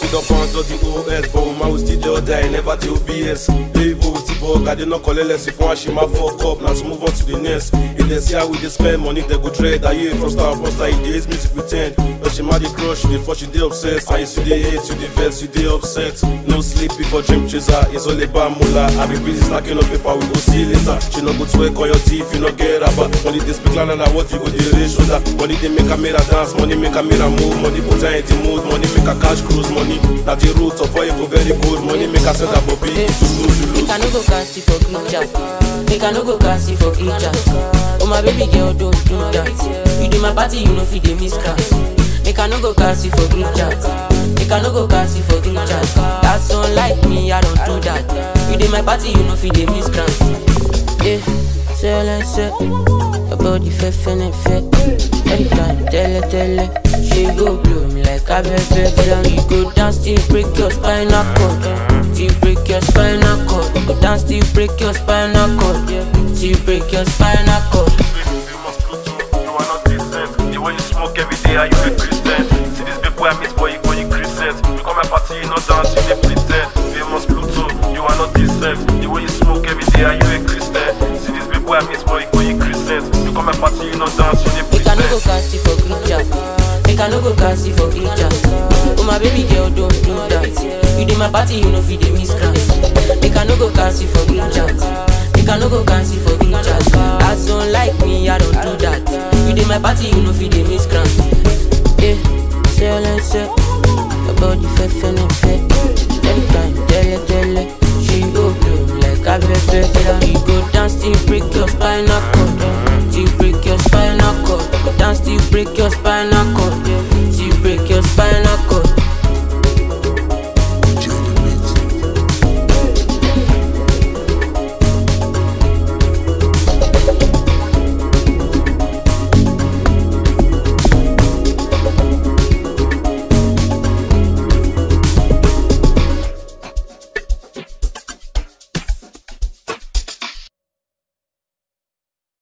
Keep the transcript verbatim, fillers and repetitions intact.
it up on the O S, but woman will still just die, never the O B S. Level with the bug, I did not collect less if one she ma fuck up. Now to move on to the next. If they see how we dey spend money, they go trade. I hear from star poster, he dey hate music pretend. But she mad the crush, you dey fuck, you dey obsessed. And you see the hate, you dey vex, you dey upset. No sleep before dream chaser, it's all about moolah. I be busy stacking up paper, we go see later. She no go to work on your teeth, you no get rubber. Money they speak louder than what you go dey raise shoulder. Money they make a mirror dance, money make a mirror move. Money put her in the mood, money make a cash cruise. Money na the root of all you go very good. Money make a set up bobby, you lose, you lose. Make I no go cast it for group chat. Make I no go cast it for group chat. Oh my baby girl, don't do that. You do my party, you know fi dey miss class. Make I no go cast it for group chat. Make I no go cast it for group chat. That's unlike me, I don't do that. You do my party, you know fi dey miss class. Yeah, say let's say about the fair, fair, and fair. Anytime, tell her, tell her. She go blow me like a baby. Then you go down, still break your spinal cord. Still break your spinal cord. Go down, still break your spinal cord. Still break your spinal cord. You must go to, you are not decent. The way you smoke every day, are you a Christian? See this big boy I miss, boy, you go you Christian. You come my party, you not dance, you dey pretend. You must go to, you are not decent. The way you smoke every day, are you a Christian? See this big boy I miss, boy, you go you Christian. You come my party, you not dance, you dey Make I pretend. no go cast it for group chat. Make I no go cast it for group chat. Oh my baby girl, don't do that. You dey my party, you know fi dey miss class. Make I no go cast it for group chat. Make I no go cast it for group chat. As don't like me, I don't do that. You dey my party, you know fi dey miss class. Yeah, say all I say about the fair, fair, and fair. Anytime, tell her, tell her. She go blow me like a baby. Then you go down, still break your spinal cord. Still break your spinal cord. Go down, still break your spinal cord.